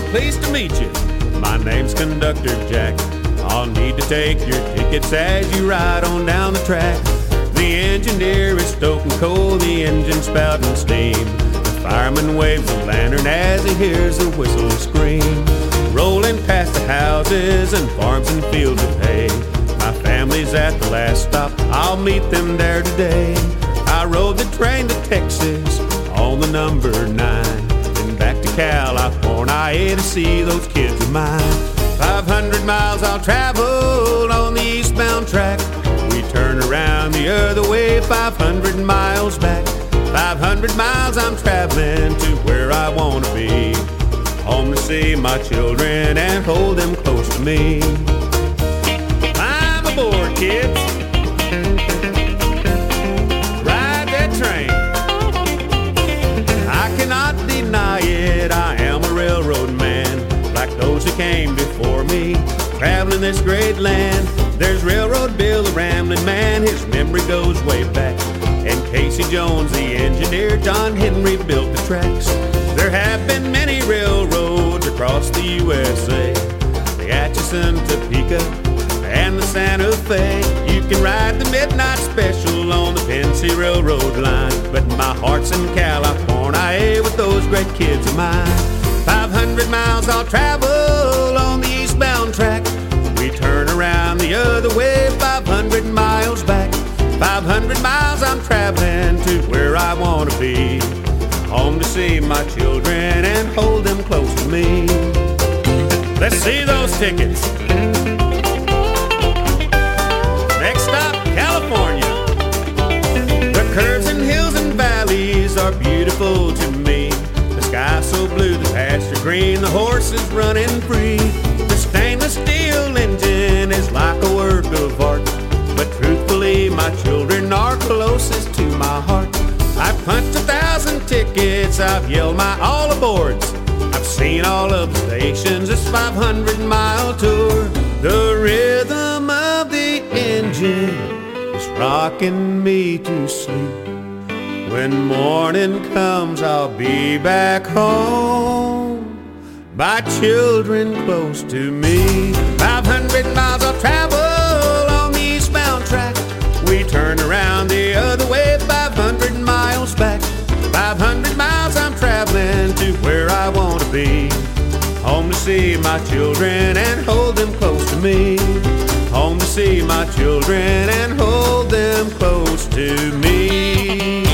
pleased to meet you. My name's Conductor Jack. I'll need to take your tickets as you ride on down the track. The engineer is stoking coal, the engine spouting steam. The fireman waves a lantern as he hears the whistle scream. Rolling past the houses and farms and fields of hay. My family's at the last stop, I'll meet them there today. I rode the train to Texas on the number 9, and back to California to see those kids of mine. 500 miles I'll travel on the eastbound track. We turn around the other way, 500 miles back. 500 miles I'm traveling to where I want to be. Home to see my children and hold them close to me. I'm aboard, kids. Ride that train. I cannot deny it, I am a railroad man, like those who came before me, traveling this great land. There's Railroad Bill, the rambling man, his memory goes way back. And Casey Jones, the engineer, John Henry built the tracks. There have been many railroads across the USA, the Atchison, Topeka, and the Santa Fe. You can ride the midnight special on the Pennsy Railroad line, but my heart's in California with those great kids of mine. 500 miles I'll travel on the eastbound track. We turn around the other way, 500 miles back. 500 miles I'm traveling to where I want to be. Home to see my children and hold them close to me. Let's see those tickets. Next stop, California. The curves and hills and valleys are beautiful to me. The sky so blue, the pasture green, the horses running free. The stainless steel engine is like a work of art, but truthfully my children are closest to my heart. I've punched 1,000 tickets, I've yelled my all aboards. I've seen all of the stations, this 500-mile tour. The rhythm of the engine is rocking me to sleep. When morning comes, I'll be back home, my children close to me. 500 miles I'll travel on the eastbound track. We turn around the other way, 500 miles back. 500 miles I'm traveling to where I want to be. Home to see my children and hold them close to me. Home to see my children and hold them close to me.